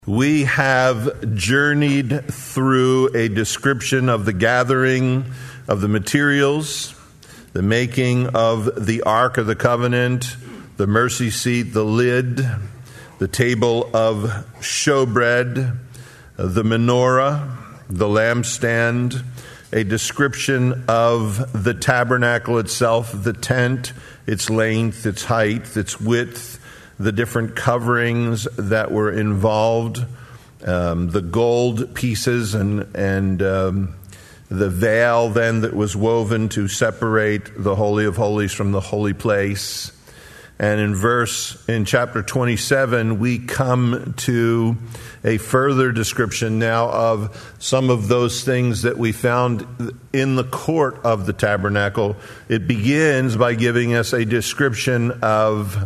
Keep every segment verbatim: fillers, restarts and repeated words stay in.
We have journeyed through a description of the gathering of the materials, the making of the Ark of the Covenant, the mercy seat, the lid, the table of showbread, the menorah, the lampstand, a description of the tabernacle itself, the tent, its length, its height, its width, the different coverings that were involved, um, the gold pieces and and um, the veil then that was woven to separate the Holy of Holies from the holy place. And in verse, in chapter twenty-seven, we come to a further description now of some of those things that we found in the court of the tabernacle. It begins by giving us a description of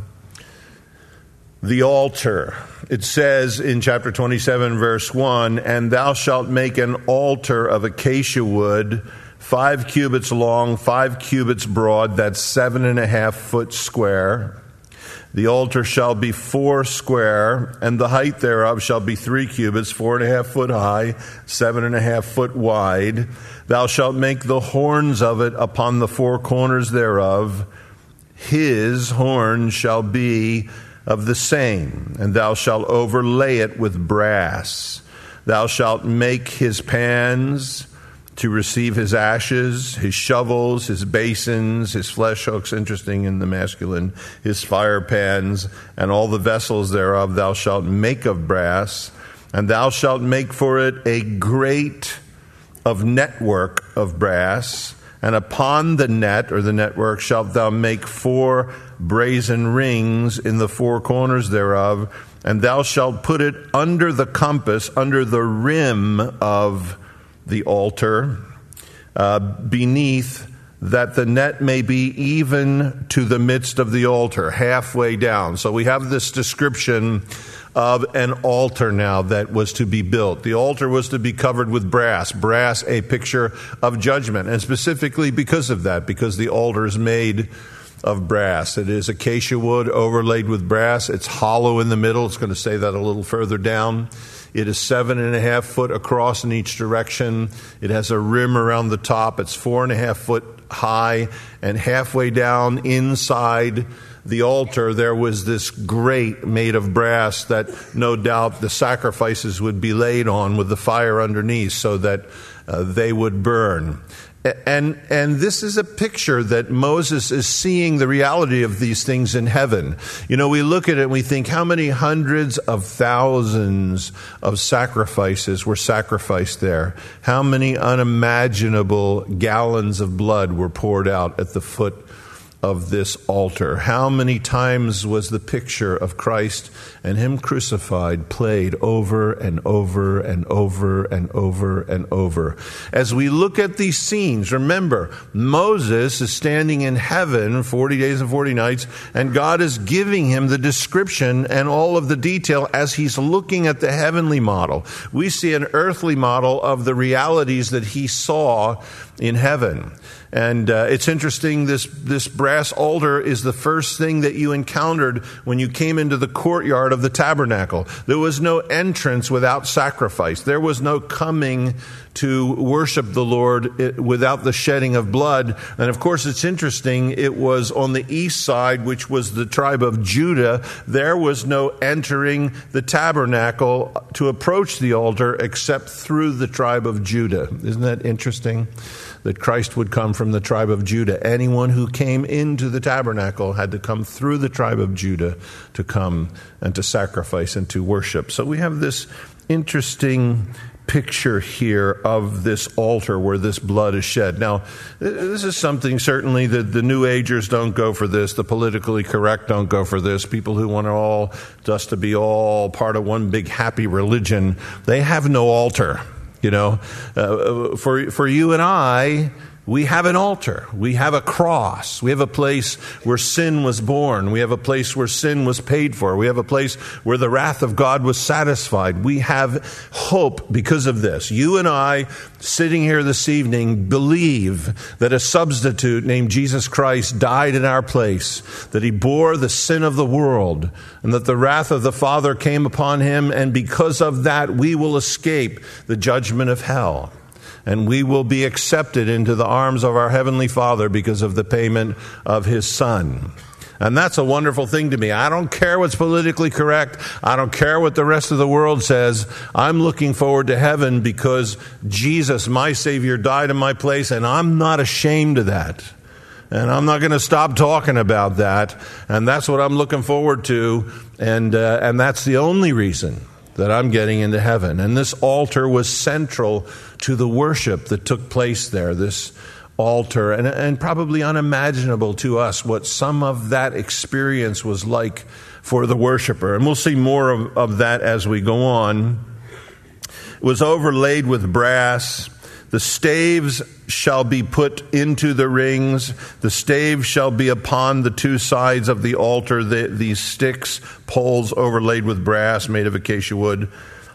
the altar. It says in chapter twenty-seven, verse one, "And thou shalt make an altar of acacia wood, five cubits long, five cubits broad, that's seven and a half foot square. The altar shall be four square, and the height thereof shall be three cubits, four and a half foot high, seven and a half foot wide. Thou shalt make the horns of it upon the four corners thereof. His horn shall be of the same, and thou shalt overlay it with brass. Thou shalt make his pans to receive his ashes, his shovels, his basins, his flesh hooks," interesting in the masculine, "his fire pans, and all the vessels thereof thou shalt make of brass. And thou shalt make for it a grate of network of brass. And upon the net," or the network, "shalt thou make four brazen rings in the four corners thereof. And thou shalt put it under the compass, under the rim of the altar, uh, beneath, that the net may be even to the midst of the altar," halfway down. So we have this description of an altar now that was to be built. The altar was to be covered with brass. Brass, a picture of judgment. And specifically because of that, because the altar is made of brass. It is acacia wood overlaid with brass. It's hollow in the middle. It's going to say that a little further down. It is seven and a half foot across in each direction. It has a rim around the top. It's four and a half foot high, and halfway down inside the altar, there was this grate made of brass that no doubt the sacrifices would be laid on with the fire underneath so that uh, they would burn. And and this is a picture that Moses is seeing the reality of these things in heaven. You know, we look at it and we think, how many hundreds of thousands of sacrifices were sacrificed there? How many unimaginable gallons of blood were poured out at the foot of this altar? How many times was the picture of Christ and Him crucified played over and over and over and over and over? As we look at these scenes, remember, Moses is standing in heaven forty days and forty nights, and God is giving him the description and all of the detail as he's looking at the heavenly model. We see an earthly model of the realities that he saw in heaven. And uh, it's interesting, this, this brass altar is the first thing that you encountered when you came into the courtyard of the tabernacle. There was no entrance without sacrifice. There was no coming to worship the Lord without the shedding of blood. And of course, it's interesting, it was on the east side, which was the tribe of Judah. There was no entering the tabernacle to approach the altar except through the tribe of Judah. Isn't that interesting? That Christ would come from the tribe of Judah. Anyone who came into the tabernacle had to come through the tribe of Judah to come and to sacrifice and to worship. So we have this interesting picture here of this altar where this blood is shed. Now, this is something certainly that the New Agers don't go for this. The politically correct don't go for this. People who want it all just to be all part of one big happy religion, they have no altar. You know, uh, for for you and I, We have an altar. We have a cross. We have a place where sin was born. We have a place where sin was paid for. We have a place where the wrath of God was satisfied. We have hope because of this. You and I, sitting here this evening, believe that a substitute named Jesus Christ died in our place, that he bore the sin of the world, and that the wrath of the Father came upon him, and because of that, we will escape the judgment of hell. And we will be accepted into the arms of our Heavenly Father because of the payment of his Son. And that's a wonderful thing to me. I don't care what's politically correct. I don't care what the rest of the world says. I'm looking forward to heaven because Jesus, my Savior, died in my place, and I'm not ashamed of that. And I'm not going to stop talking about that. And that's what I'm looking forward to. And uh, and that's the only reason that I'm getting into heaven. And this altar was central to the worship that took place there, this altar, and, and probably unimaginable to us what some of that experience was like for the worshiper. And we'll see more of, of that as we go on. It was overlaid with brass. The staves shall be put into the rings. The staves shall be upon the two sides of the altar. The, these sticks, poles overlaid with brass made of acacia wood.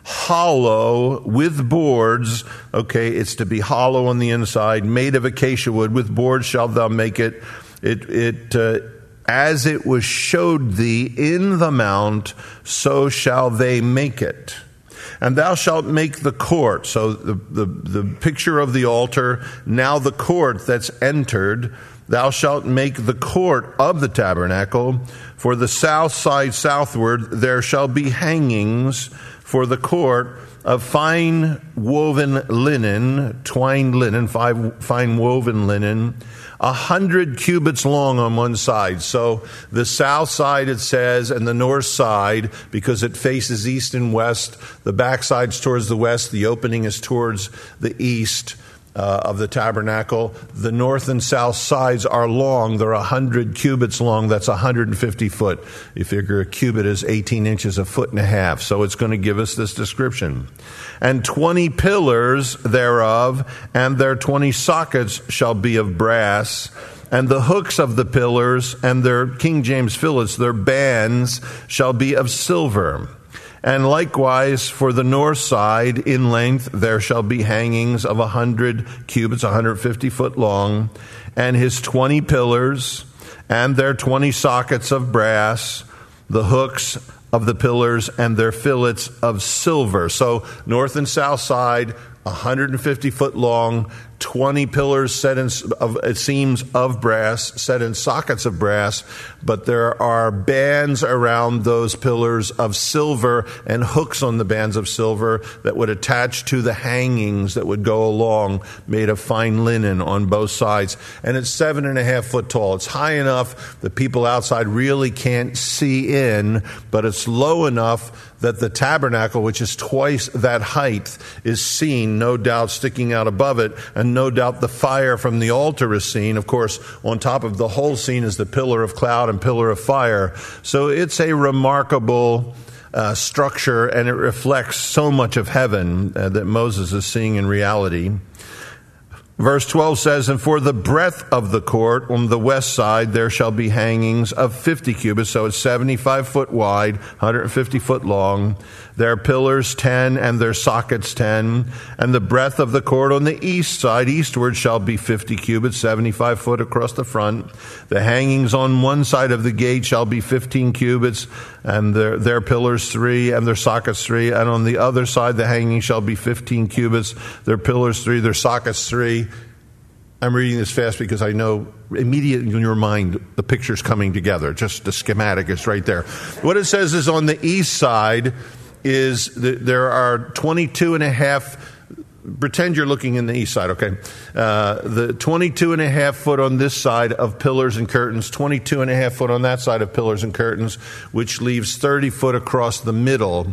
Hollow with boards. Okay, it's to be hollow on the inside, made of acacia wood. With boards shalt thou make it. It, it uh, as it was showed thee in the mount, so shall they make it. And thou shalt make the court. So the, the, the picture of the altar, now the court that's entered. Thou shalt make the court of the tabernacle. For the south side southward there shall be hangings for the court of fine woven linen, twined linen, five, fine woven linen, a hundred cubits long on one side. So the south side, it says, and the north side, because it faces east and west, the back side's towards the west, the opening is towards the east uh, of the tabernacle. The north and south sides are long. They're a hundred cubits long. That's one hundred fifty foot. You figure a cubit is eighteen inches, a foot and a half. So it's going to give us this description. And twenty pillars thereof, and their twenty sockets shall be of brass, and the hooks of the pillars, and their, King James fillets, their bands, shall be of silver. And likewise for the north side in length there shall be hangings of a hundred cubits, one hundred fifty foot long, and his twenty pillars, and their twenty sockets of brass, the hooks of the pillars, and their fillets of silver. So north and south side, one hundred fifty foot long, twenty pillars set in, of, it seems, of brass, set in sockets of brass, but there are bands around those pillars of silver and hooks on the bands of silver that would attach to the hangings that would go along, made of fine linen on both sides. And it's seven and a half foot tall. It's high enough that people outside really can't see in, but it's low enough that the tabernacle, which is twice that height, is seen, no doubt, sticking out above it, and no doubt the fire from the altar is seen. Of course, on top of the whole scene is the pillar of cloud and pillar of fire. So it's a remarkable uh, structure, and it reflects so much of heaven uh, that Moses is seeing in reality. Verse twelve says, and for the breadth of the court on the west side there shall be hangings of fifty cubits, so it's seventy-five foot wide, one hundred fifty foot long. Their pillars ten, and their sockets ten. And the breadth of the court on the east side, eastward, shall be fifty cubits, seventy-five foot across the front. The hangings on one side of the gate shall be fifteen cubits, and their, their pillars three, and their sockets three. And on the other side the hanging shall be fifteen cubits, their pillars three, their sockets three. I'm reading this fast because I know immediately in your mind the picture's coming together. Just the schematic is right there. What it says is on the east side is that there are twenty-two and a half, pretend you're looking in the east side, okay? Uh, the twenty-two and a half foot on this side of pillars and curtains, twenty-two and a half foot on that side of pillars and curtains, which leaves thirty foot across the middle,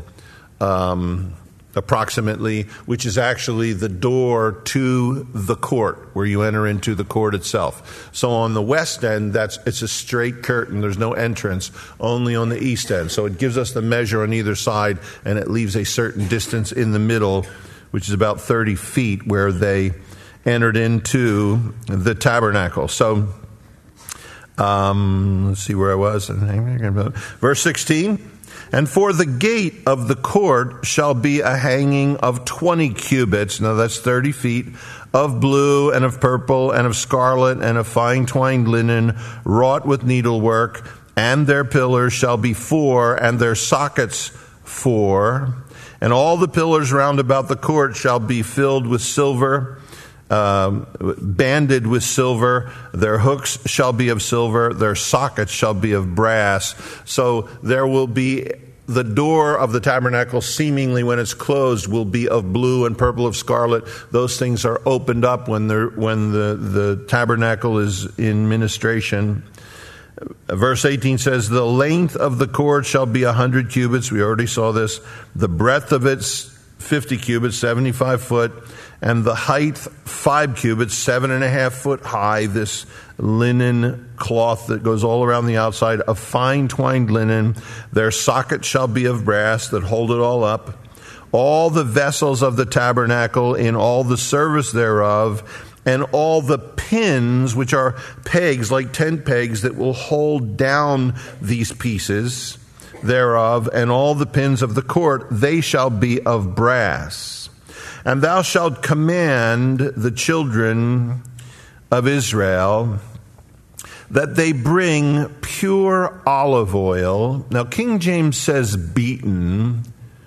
um, approximately, which is actually the door to the court, where you enter into the court itself. So on the west end, that's it's a straight curtain. There's no entrance, only on the east end. So it gives us the measure on either side, and it leaves a certain distance in the middle, which is about thirty feet, where they entered into the tabernacle. So, um, let's see where I was. Verse sixteen. And for the gate of the court shall be a hanging of twenty cubits. Now that's thirty feet, of blue and of purple and of scarlet and of fine twined linen, wrought with needlework. And their pillars shall be four, and their sockets four. And all the pillars round about the court shall be filled with silver, um, banded with silver. Their hooks shall be of silver. Their sockets shall be of brass. So there will be the door of the tabernacle, seemingly when it's closed, will be of blue and purple, of scarlet. Those things are opened up when the when the, the tabernacle is in ministration. Verse eighteen says, the length of the cord shall be a hundred cubits. We already saw this. The breadth of it's fifty cubits, seventy-five foot. And the height, five cubits, seven and a half foot high. This linen cloth that goes all around the outside of fine twined linen. Their sockets shall be of brass that hold it all up. All the vessels of the tabernacle in all the service thereof, and all the pins, which are pegs, like tent pegs, that will hold down these pieces thereof, and all the pins of the court, they shall be of brass. And thou shalt command the children of Israel that they bring pure olive oil. Now, King James says beaten,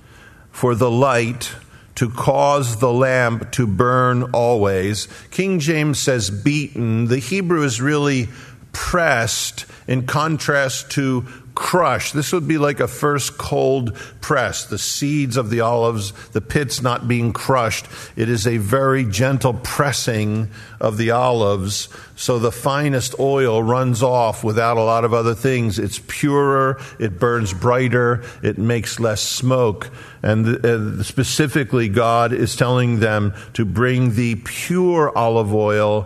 for the light, to cause the lamp to burn always. King James says beaten. The Hebrew is really pressed, in contrast to crushed. This would be like a first cold press, the seeds of the olives, the pits not being crushed. It is a very gentle pressing of the olives, so the finest oil runs off without a lot of other things. It's purer, it burns brighter, it makes less smoke. And uh, specifically, God is telling them to bring the pure olive oil,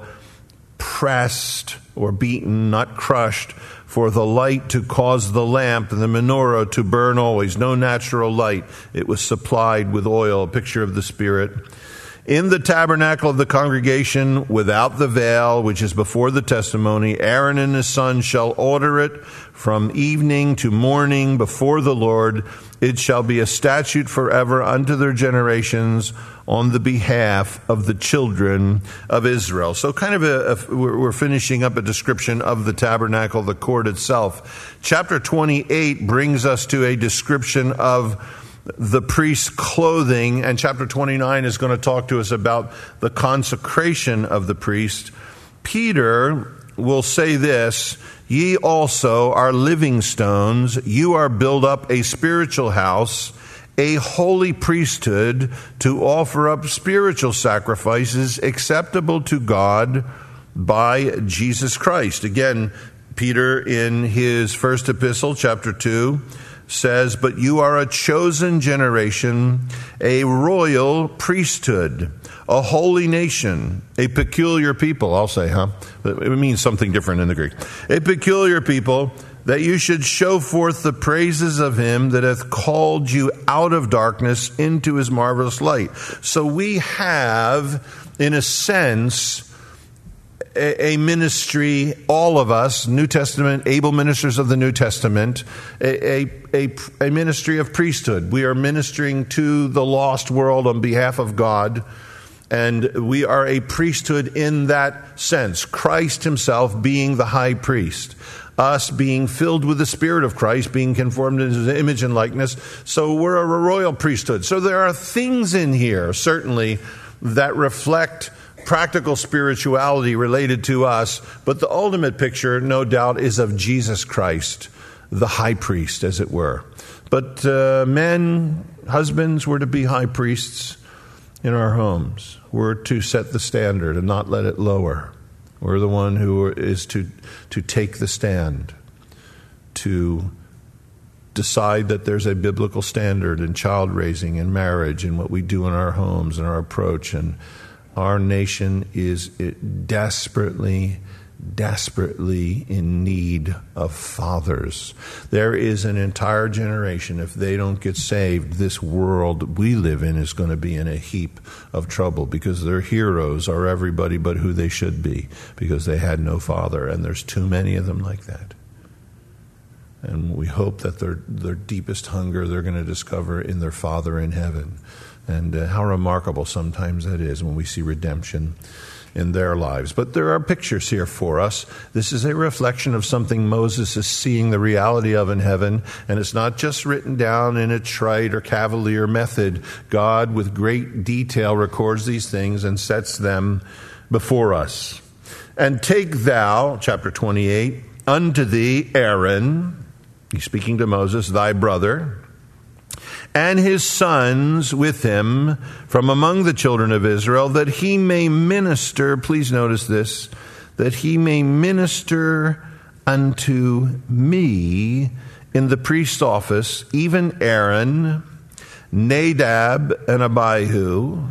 pressed or beaten, not crushed, for the light to cause the lamp and the menorah to burn always. No natural light. It was supplied with oil, a picture of the Spirit. In the tabernacle of the congregation, without the veil, which is before the testimony, Aaron and his sons shall order it from evening to morning before the Lord. It shall be a statute forever unto their generations on the behalf of the children of Israel. So kind of a, a we're finishing up a description of the tabernacle, the court itself. Chapter twenty-eight brings us to a description of the priest's clothing, and chapter twenty-nine is going to talk to us about the consecration of the priest. Peter will say this, ye also are living stones, you are built up a spiritual house, a holy priesthood, to offer up spiritual sacrifices acceptable to God by Jesus Christ. Again, Peter in his first epistle, chapter two, says, but you are a chosen generation, a royal priesthood, a holy nation, a peculiar people. I'll say, huh? It means something different in the Greek. A peculiar people, that you should show forth the praises of him that hath called you out of darkness into his marvelous light. So we have, in a sense, a ministry, all of us, New Testament, able ministers of the New Testament, a, a, a ministry of priesthood. We are ministering to the lost world on behalf of God, and we are a priesthood in that sense. Christ himself being the high priest, us being filled with the Spirit of Christ, being conformed into his image and likeness. So we're a royal priesthood. So there are things in here, certainly, that reflect practical spirituality related to us, but the ultimate picture, no doubt, is of Jesus Christ, the high priest, as it were. But uh, men, husbands, were to be high priests in our homes. We're to set the standard and not let it lower. We're the one who is to to take the stand, to decide that there's a biblical standard in child raising and marriage and what we do in our homes and our approach. And our nation is desperately desperately in need of fathers. There is an entire generation, if they don't get saved, this world we live in is going to be in a heap of trouble, because their heroes are everybody but who they should be, because they had no father, and there's too many of them like that. And we hope that their their deepest hunger they're going to discover in their Father in heaven. And uh, how remarkable sometimes that is when we see redemption in their lives. But there are pictures here for us. This is a reflection of something Moses is seeing the reality of in heaven, and it's not just written down in a trite or cavalier method. God, with great detail, records these things and sets them before us. And take thou, chapter twenty-eight, unto thee Aaron, he's speaking to Moses, thy brother, and his sons with him from among the children of Israel, that he may minister, please notice this, that he may minister unto me in the priest's office, even Aaron, Nadab and Abihu,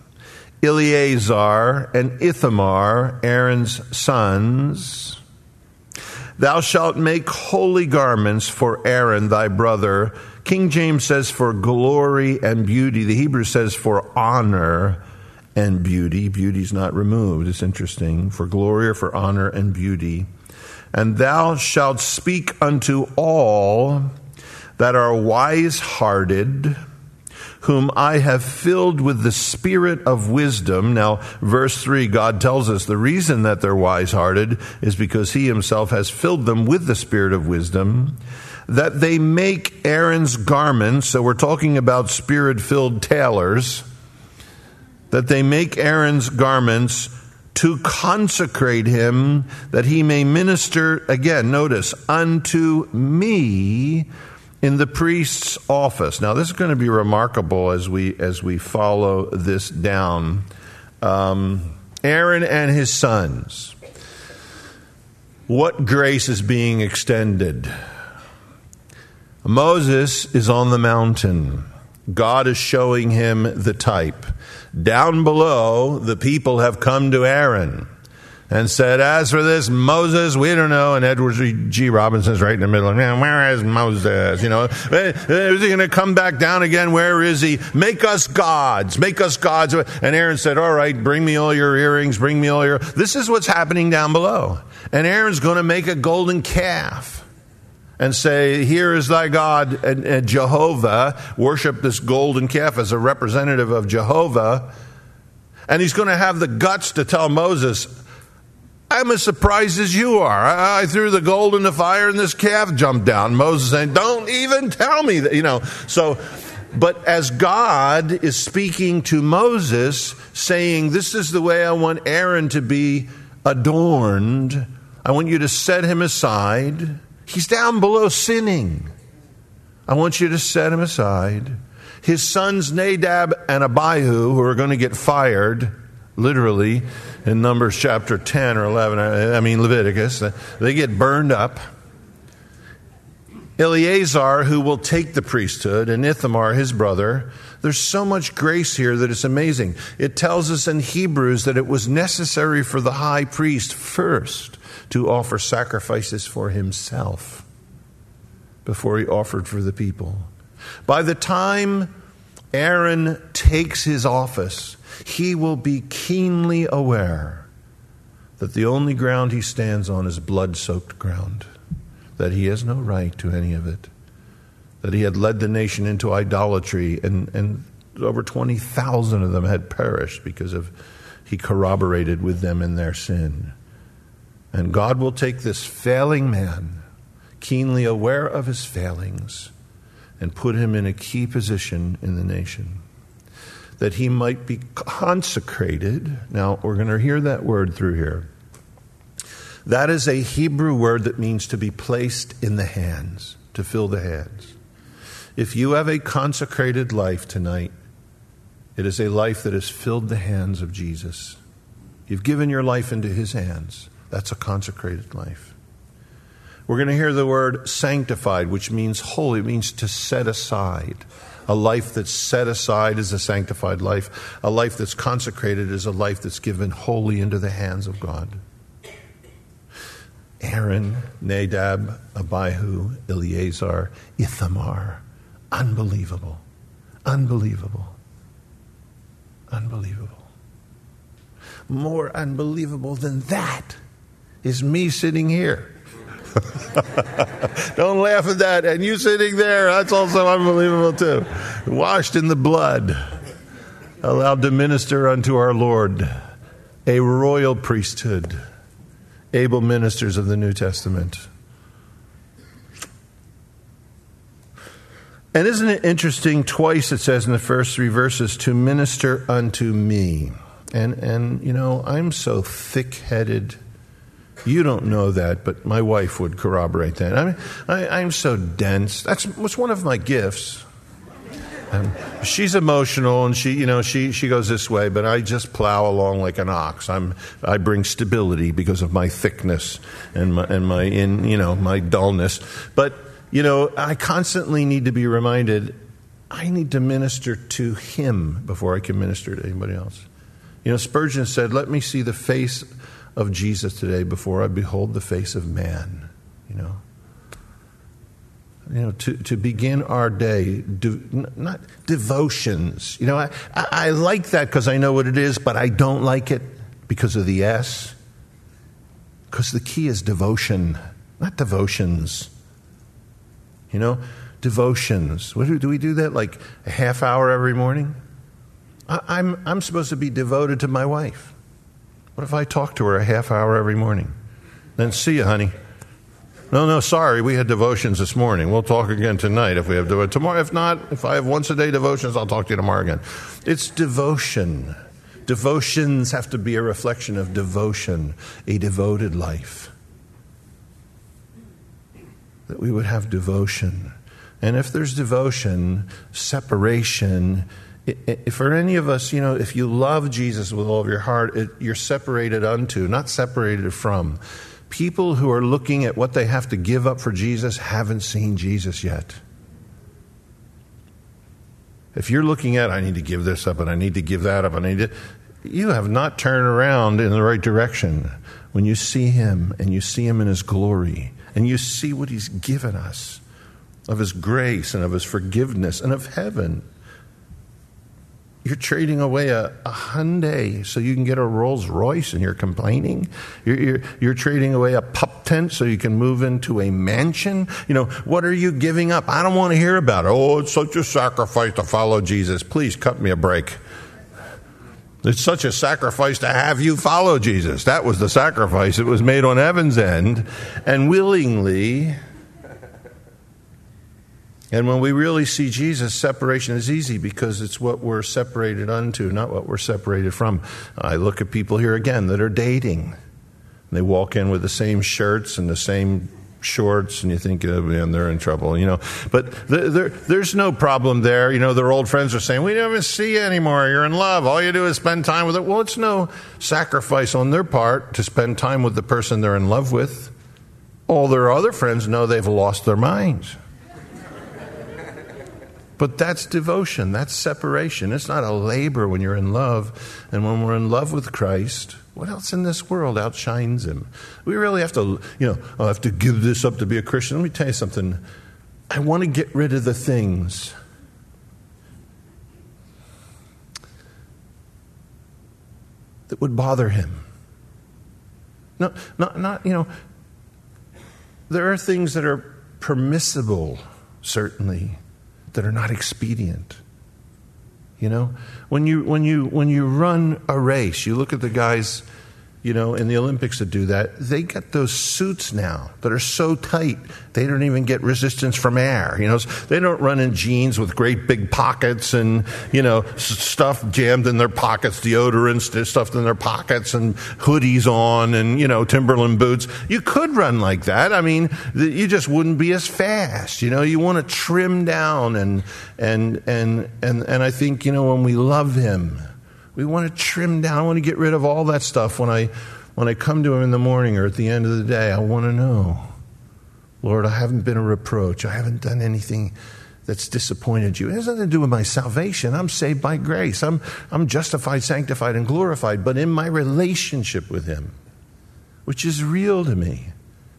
Eleazar and Ithamar, Aaron's sons. Thou shalt make holy garments for Aaron thy brother. King James says for glory and beauty. The Hebrew says for honor and beauty. Beauty's not removed. It's interesting. For glory or for honor and beauty. And thou shalt speak unto all that are wise-hearted, whom I have filled with the spirit of wisdom. Now, verse three, God tells us the reason that they're wise-hearted is because he himself has filled them with the spirit of wisdom, that they make Aaron's garments. So we're talking about spirit-filled tailors. That they make Aaron's garments to consecrate him, that he may minister, again, notice, unto me in the priest's office. Now, this is going to be remarkable as we as we follow this down. Um, Aaron and his sons. What grace is being extended? Moses is on the mountain. God is showing him the type. Down below, the people have come to Aaron and said, as for this Moses, we don't know. And Edward G. Robinson's right in the middle. Man, where is Moses? You know, is he going to come back down again? Where is he? Make us gods. Make us gods. And Aaron said, all right, bring me all your earrings. Bring me all your... This is what's happening down below. And Aaron's going to make a golden calf and say, here is thy God, and, and Jehovah. Worship this golden calf as a representative of Jehovah. And he's going to have the guts to tell Moses, I'm as surprised as you are. I, I threw the gold in the fire and this calf jumped down. Moses saying, don't even tell me that, you know. So, but as God is speaking to Moses, saying, this is the way I want Aaron to be adorned. I want you to set him aside. He's down below sinning. I want you to set him aside. His sons Nadab and Abihu, who are going to get fired, literally, in Numbers chapter ten or eleven, I mean Leviticus, they get burned up. Eleazar, who will take the priesthood, and Ithamar, his brother. There's so much grace here that it's amazing. It tells us in Hebrews that it was necessary for the high priest first to offer sacrifices for himself before he offered for the people. By the time Aaron takes his office, he will be keenly aware that the only ground he stands on is blood-soaked ground, that he has no right to any of it, that he had led the nation into idolatry, and, and over twenty thousand of them had perished because of he corroborated with them in their sin. And God will take this failing man, keenly aware of his failings, and put him in a key position in the nation, that he might be consecrated. Now, we're going to hear that word through here. That is a Hebrew word that means to be placed in the hands, to fill the hands. If you have a consecrated life tonight, it is a life that has filled the hands of Jesus. You've given your life into his hands. That's a consecrated life. We're going to hear the word sanctified, which means holy. It means to set aside. A life that's set aside is a sanctified life. A life that's consecrated is a life that's given wholly into the hands of God. Aaron, Nadab, Abihu, Eleazar, Ithamar. Unbelievable. Unbelievable. Unbelievable. More unbelievable than that is me sitting here. Don't laugh at that. And you sitting there, that's also unbelievable too. Washed in the blood, allowed to minister unto our Lord, a royal priesthood, able ministers of the New Testament. And isn't it interesting, twice it says in the first three verses, to minister unto me. And, and you know, I'm so thick-headed. You don't know that, but my wife would corroborate that. I mean, I, I'm so dense. That's what's one of my gifts. Um, she's emotional, and she, you know, she, she goes this way, but I just plow along like an ox. I'm, I bring stability because of my thickness and my, and my, in, you know, my dullness. But, you know, I constantly need to be reminded, I need to minister to him before I can minister to anybody else. You know, Spurgeon said, let me see the face of Jesus today before I behold the face of man, you know. You know, to, to begin our day, do, not devotions. You know, I, I, I like that because I know what it is, but I don't like it because of the S. Because the key is devotion, not devotions. You know, devotions. What do, do we do that like a half hour every morning? I, I'm I'm supposed to be devoted to my wife. What if I talk to her a half hour every morning? Then see you, honey. No, no, sorry, we had devotions this morning. We'll talk again tonight if we have devotions. Tomorrow, if not, if I have once a day devotions, I'll talk to you tomorrow again. It's devotion. Devotions have to be a reflection of devotion, a devoted life. That we would have devotion. And if there's devotion, separation, it, it, for any of us, you know, if you love Jesus with all of your heart, it, you're separated unto, not separated from. People who are looking at what they have to give up for Jesus haven't seen Jesus yet. If you're looking at, I need to give this up and I need to give that up, and I need to, you have not turned around in the right direction. When you see him and you see him in his glory and you see what he's given us of his grace and of his forgiveness and of heaven, you're trading away a, a Hyundai so you can get a Rolls Royce and you're complaining. You're, you're, you're trading away a pup tent so you can move into a mansion. You know, what are you giving up? I don't want to hear about it. Oh, it's such a sacrifice to follow Jesus. Please cut me a break. It's such a sacrifice to have you follow Jesus. That was the sacrifice. It was made on heaven's end and willingly. And when we really see Jesus, separation is easy because it's what we're separated unto, not what we're separated from. I look at people here again that are dating. They walk in with the same shirts and the same shorts, and you think, oh, man, they're in trouble, you know. But there, there, there's no problem there. You know, their old friends are saying, we never see you anymore. You're in love. All you do is spend time with it. Well, it's no sacrifice on their part to spend time with the person they're in love with. All their other friends know they've lost their minds. But that's devotion. That's separation. It's not a labor when you're in love. And when we're in love with Christ, what else in this world outshines him? We really have to, you know, I have to give this up to be a Christian. Let me tell you something. I want to get rid of the things that would bother him. No, not, not, you know, there are things that are permissible, certainly, that are not expedient. You know, when you when you when you run a race, you look at the guys, you know, in the Olympics that do that. They get those suits now that are so tight they don't even get resistance from air. You know, they don't run in jeans with great big pockets and, you know, stuff jammed in their pockets, deodorants stuffed in their pockets, and hoodies on, and, you know, Timberland boots. You could run like that. I mean, you just wouldn't be as fast. You know, you want to trim down, and and and and and I think, you know, when we love him, we want to trim down. I want to get rid of all that stuff. When I when I come to him in the morning or at the end of the day, I want to know, Lord, I haven't been a reproach. I haven't done anything that's disappointed you. It has nothing to do with my salvation. I'm saved by grace. I'm I'm justified, sanctified, and glorified. But in my relationship with him, which is real to me,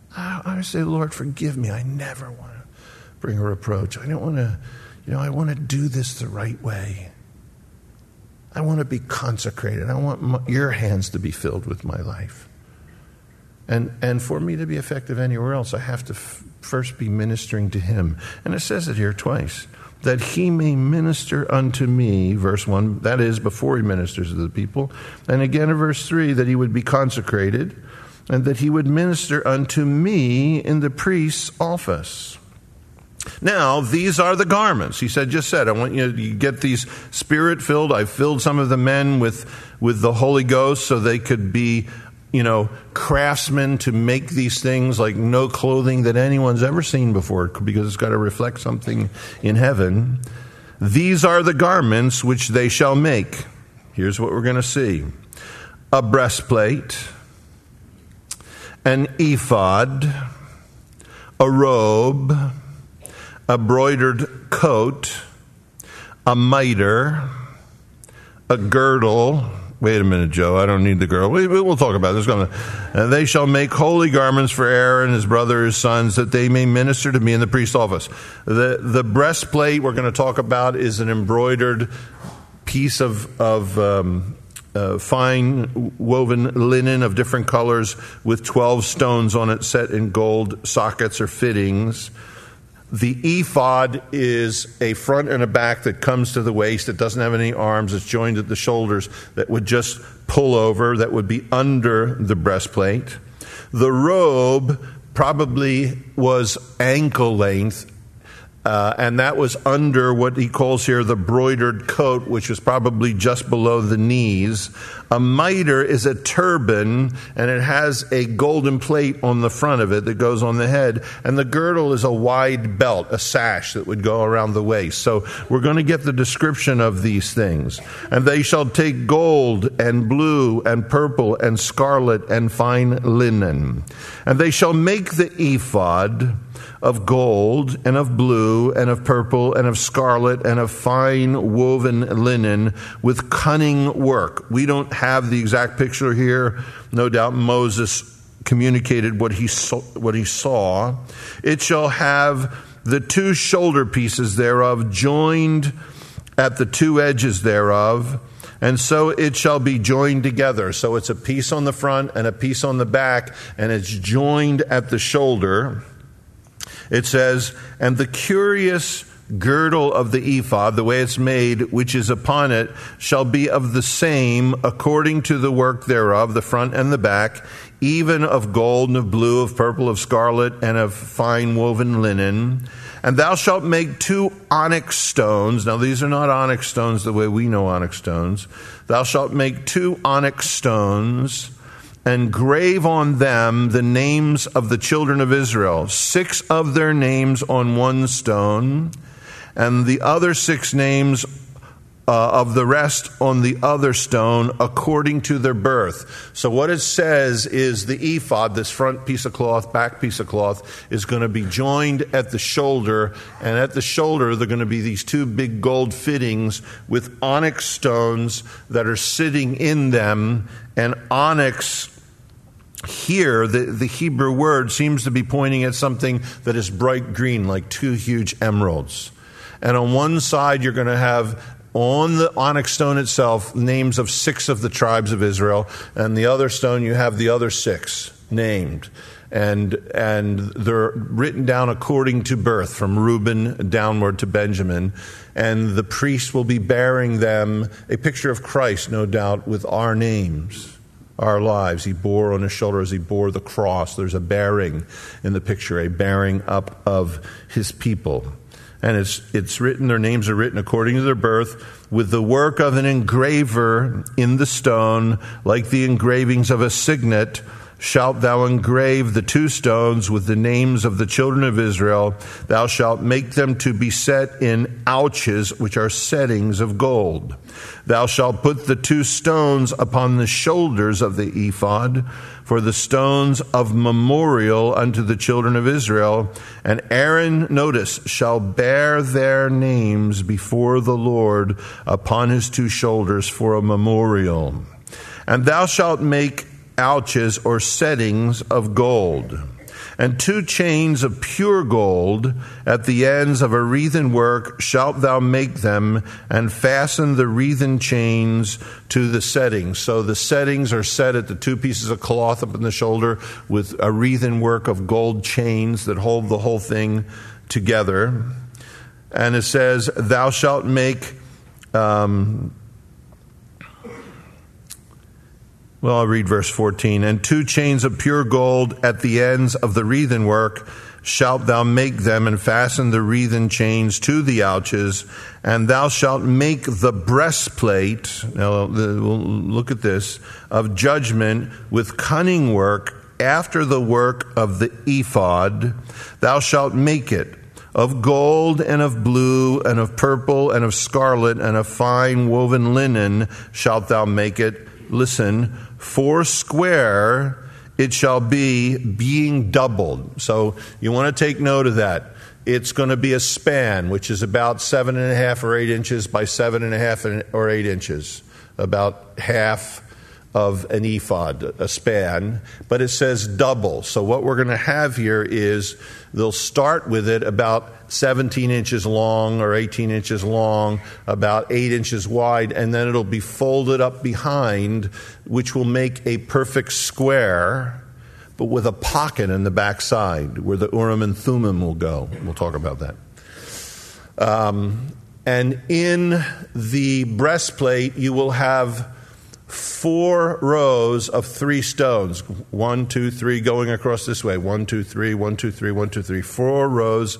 I, I say, Lord, forgive me. I never want to bring a reproach. I don't want to, you know, I want to do this the right way. I want to be consecrated. I want my, your hands to be filled with my life. And and for me to be effective anywhere else, I have to f- first be ministering to him. And it says it here twice. That he may minister unto me, verse one, that is, before he ministers to the people. And again in verse three, that he would be consecrated, and that he would minister unto me in the priest's office. Now, these are the garments. He said, just said, I want you to get these spirit-filled. I filled some of the men with, with the Holy Ghost so they could be, you know, craftsmen to make these things like no clothing that anyone's ever seen before, because it's got to reflect something in heaven. These are the garments which they shall make. Here's what we're going to see. A breastplate, an ephod, a robe, a broidered coat, a mitre, a girdle. Wait a minute, Joe. I don't need the girdle. We, we'll talk about this. And they shall make holy garments for Aaron, his brother, his sons, that they may minister to me in the priest's office. The the breastplate we're going to talk about is an embroidered piece of of um, uh, fine woven linen of different colors with twelve stones on it, set in gold sockets or fittings. The ephod is a front and a back that comes to the waist. It doesn't have any arms. It's joined at the shoulders that would just pull over, that would be under the breastplate. The robe probably was ankle length, uh, and that was under what he calls here the broidered coat, which was probably just below the knees. A mitre is a turban, and it has a golden plate on the front of it that goes on the head. And the girdle is a wide belt, a sash that would go around the waist. So we're going to get the description of these things. And they shall take gold and blue and purple and scarlet and fine linen. And they shall make the ephod of gold and of blue and of purple and of scarlet and of fine woven linen with cunning work. We don't have the exact picture here. No doubt Moses communicated what he saw, what he saw. It shall have the two shoulder pieces thereof joined at the two edges thereof, and so it shall be joined together. So it's a piece on the front and a piece on the back, and it's joined at the shoulder. It says, and the curious girdle of the ephod, the way it's made, which is upon it, shall be of the same according to the work thereof, the front and the back, even of gold and of blue, of purple, of scarlet, and of fine woven linen. And thou shalt make two onyx stones. Now these are not onyx stones the way we know onyx stones. Thou shalt make two onyx stones, and grave on them the names of the children of Israel, six of their names on one stone, and the other six names uh, of the rest on the other stone according to their birth. So what it says is the ephod, this front piece of cloth, back piece of cloth, is going to be joined at the shoulder, and at the shoulder there are going to be these two big gold fittings with onyx stones that are sitting in them, and onyx here, the, the Hebrew word seems to be pointing at something that is bright green, like two huge emeralds. And on one side, you're going to have on the onyx stone itself names of six of the tribes of Israel, and the other stone you have the other six named. And and they're written down according to birth, from Reuben downward to Benjamin. And the priest will be bearing them, a picture of Christ, no doubt, with our names. Our lives. He bore on his shoulder as he bore the cross. There's a bearing in the picture, a bearing up of his people. And it's it's written, their names are written according to their birth, with the work of an engraver in the stone, like the engravings of a signet, shalt thou engrave the two stones with the names of the children of Israel. Thou shalt make them to be set in ouches, which are settings of gold. Thou shalt put the two stones upon the shoulders of the ephod, for the stones of memorial unto the children of Israel. And Aaron, notice, shall bear their names before the Lord upon his two shoulders for a memorial. And thou shalt make ouches or settings of gold. And two chains of pure gold at the ends of a wreathen work shalt thou make them, and fasten the wreathen chains to the settings. So the settings are set at the two pieces of cloth up in the shoulder with a wreathen work of gold chains that hold the whole thing together. And it says, thou shalt make... Um, Well, I'll read verse fourteen. And two chains of pure gold at the ends of the wreathen work shalt thou make them, and fasten the wreathen chains to the ouches. And thou shalt make the breastplate, now we'll look at this, of judgment with cunning work after the work of the ephod. Thou shalt make it of gold and of blue and of purple and of scarlet and of fine woven linen shalt thou make it. Listen, four square it shall be, being doubled. So you want to take note of that. It's going to be a span, which is about seven and a half or eight inches by seven and a half or eight inches, about half of an ephod, a span. But it says double. So what we're going to have here is they'll start with it about seventeen inches long or eighteen inches long, about eight inches wide, and then it'll be folded up behind, which will make a perfect square, but with a pocket in the back side where the Urim and Thummim will go. We'll talk about that. Um, and in the breastplate, you will have four rows of three stones. One, two, three, going across this way. One, two, three, one, two, three, one, two, three. Four rows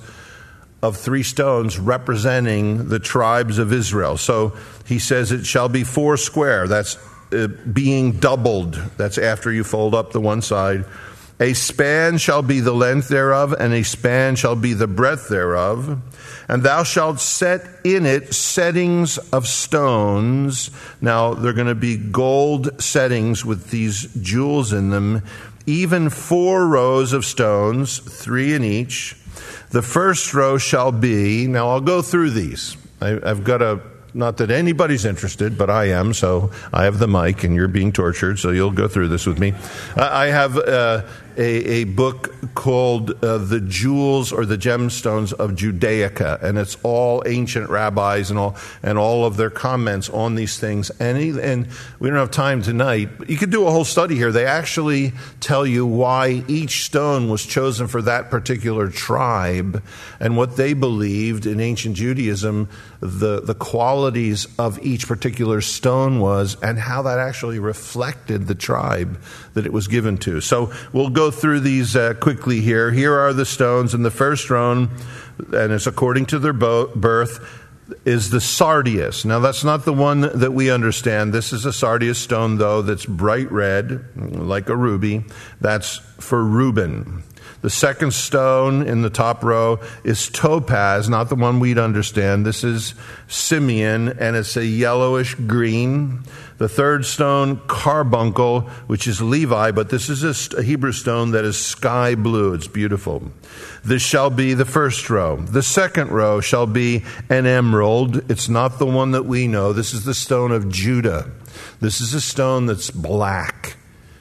of three stones representing the tribes of Israel. So he says it shall be four square. That's uh, being doubled. That's after you fold up the one side. A span shall be the length thereof, and a span shall be the breadth thereof. And thou shalt set in it settings of stones. Now, they're going to be gold settings with these jewels in them. Even four rows of stones, three in each. The first row shall be, now I'll go through these. I, I've got a, not that anybody's interested, but I am, so I have the mic and you're being tortured, so you'll go through this with me. I have uh, a, a book called uh, The Jewels or the Gemstones of Judaica, and it's all ancient rabbis and all and all of their comments on these things. And, he, and we don't have time tonight, but you could do a whole study here. They actually tell you why each stone was chosen for that particular tribe and what they believed in ancient Judaism, the, the qualities of each particular stone was, and how that actually reflected the tribe that it was given to. So we'll go through these uh, quickly here. Here are the stones in the first row, and it's according to their bo- birth, is the sardius. Now, that's not the one that we understand. This is a sardius stone, though, that's bright red, like a ruby. That's for Reuben. The second stone in the top row is topaz, not the one we'd understand. This is Simeon, and it's a yellowish green. The third stone, carbuncle, which is Levi, but this is a Hebrew stone that is sky blue. It's beautiful. This shall be the first row. The second row shall be an emerald. It's not the one that we know. This is the stone of Judah. This is a stone that's black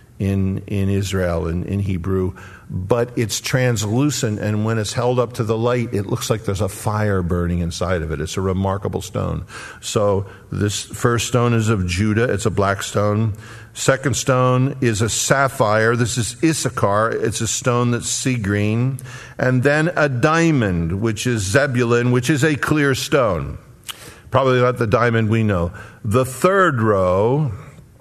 in in Israel, in, in Hebrew, but it's translucent, and when it's held up to the light, it looks like there's a fire burning inside of it. It's a remarkable stone. So this first stone is of Judah. It's a black stone. Second stone is a sapphire. This is Issachar. It's a stone that's sea green. And then a diamond, which is Zebulun, which is a clear stone. Probably not the diamond we know. The third row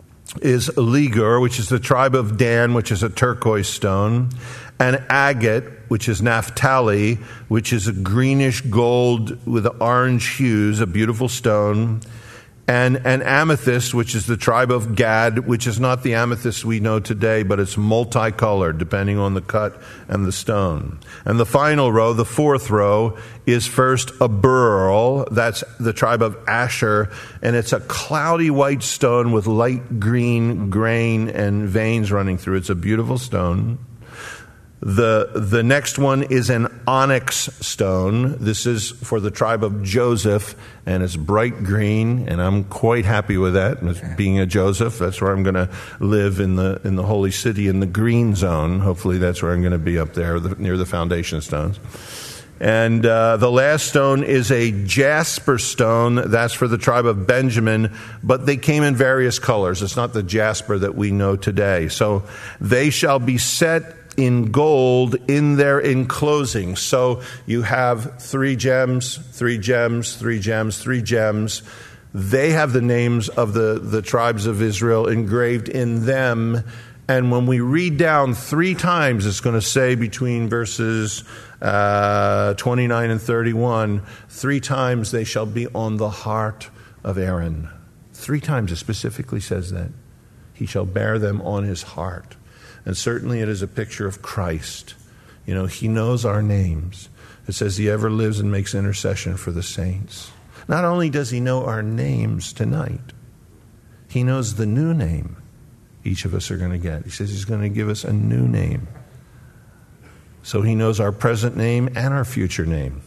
is Ligur, which is the tribe of Dan, which is a turquoise stone, and agate, which is Naphtali, which is a greenish gold with orange hues, a beautiful stone, and an amethyst, which is the tribe of Gad, which is not the amethyst we know today, but it's multicolored depending on the cut and the stone. And the final row, the fourth row, is first a beryl. That's the tribe of Asher, and it's a cloudy white stone with light green grain and veins running through. It's a beautiful stone. The, the next one is an onyx stone. This is for the tribe of Joseph, and it's bright green, and I'm quite happy with that. Being a Joseph, that's where I'm going to live in the in the holy city in the green zone. Hopefully that's where I'm going to be, up there the, near the foundation stones. And uh, the last stone is a jasper stone. That's for the tribe of Benjamin, but they came in various colors. It's not the jasper that we know today. So they shall be set in gold in their enclosing. So you have three gems, three gems, three gems, three gems. They have the names of the, the tribes of Israel engraved in them. And when we read down three times, it's going to say between verses uh, twenty-nine and thirty-one, three times they shall be on the heart of Aaron. Three times it specifically says that. He shall bear them on his heart. And certainly it is a picture of Christ. You know, he knows our names. It says he ever lives and makes intercession for the saints. Not only does he know our names tonight, he knows the new name each of us are going to get. He says he's going to give us a new name. So he knows our present name and our future name.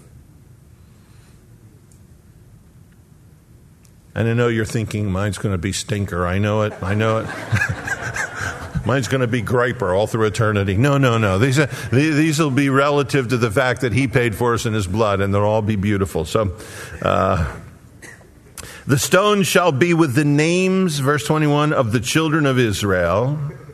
And I know you're thinking, mine's going to be Stinker. I know it. I know it. Mine's going to be Griper all through eternity. No, no, no. These are, these will be relative to the fact that he paid for us in his blood, and they'll all be beautiful. So, uh, the stone shall be with the names, verse twenty-one, of the children of Israel.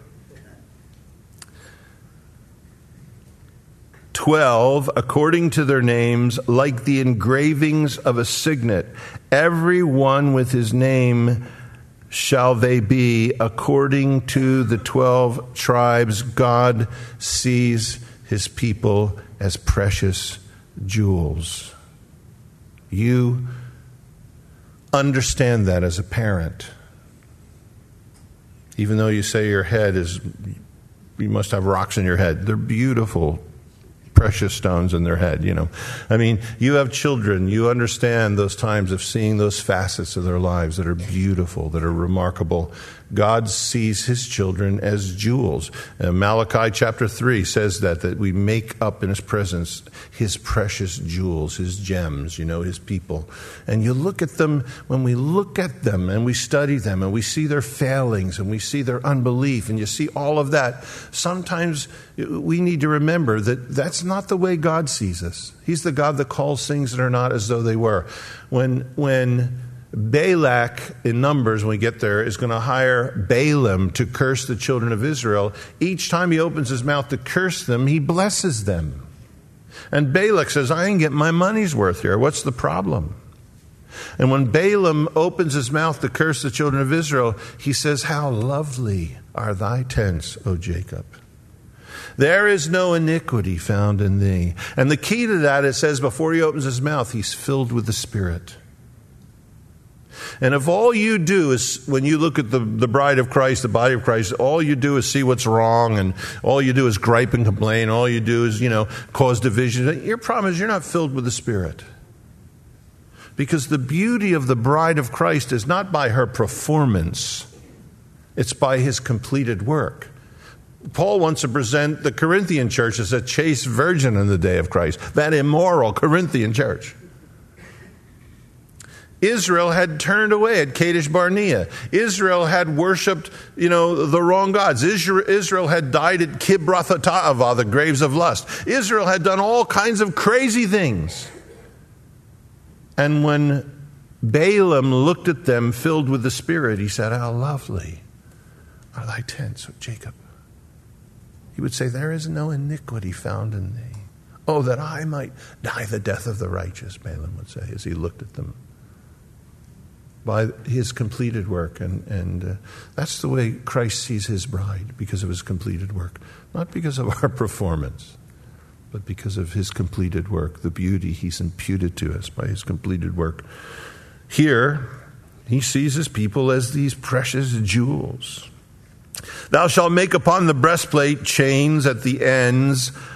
Twelve, according to their names, like the engravings of a signet. Every one with his name shall they be, according to the twelve tribes. God sees his people as precious jewels. You understand that as a parent. Even though you say your head is, you must have rocks in your head. They're beautiful, precious stones in their head, you know. I mean, you have children. You understand those times of seeing those facets of their lives that are beautiful, that are remarkable. God sees his children as jewels. Uh, Malachi chapter three says that, that we make up in his presence his precious jewels, his gems, you know, his people. And you look at them, when we look at them and we study them and we see their failings and we see their unbelief and you see all of that, sometimes we need to remember that that's not the way God sees us. He's the God that calls things that are not as though they were. When, when Balak, in Numbers, when we get there, is going to hire Balaam to curse the children of Israel, each time he opens his mouth to curse them, he blesses them. And Balak says, I ain't getting my money's worth here. What's the problem? And when Balaam opens his mouth to curse the children of Israel, he says, how lovely are thy tents, O Jacob. There is no iniquity found in thee. And the key to that, it says, before he opens his mouth, he's filled with the Spirit. And if all you do is, when you look at the, the bride of Christ, the body of Christ, all you do is see what's wrong, and all you do is gripe and complain, all you do is, you know, cause division, your problem is you're not filled with the Spirit. Because the beauty of the bride of Christ is not by her performance, it's by his completed work. Paul wants to present the Corinthian church as a chaste virgin in the day of Christ, that immoral Corinthian church. Israel had turned away at Kadesh Barnea. Israel had worshipped, you know, the wrong gods. Israel had died at Kibroth Hattaavah, the graves of lust. Israel had done all kinds of crazy things. And when Balaam looked at them filled with the Spirit, he said, how lovely are thy tents, O Jacob. He would say, there is no iniquity found in thee. Oh, that I might die the death of the righteous, Balaam would say, as he looked at them. By his completed work. And, and uh, that's the way Christ sees his bride, because of his completed work. Not because of our performance, but because of his completed work, the beauty he's imputed to us by his completed work. Here, he sees his people as these precious jewels. Thou shalt make upon the breastplate chains at the ends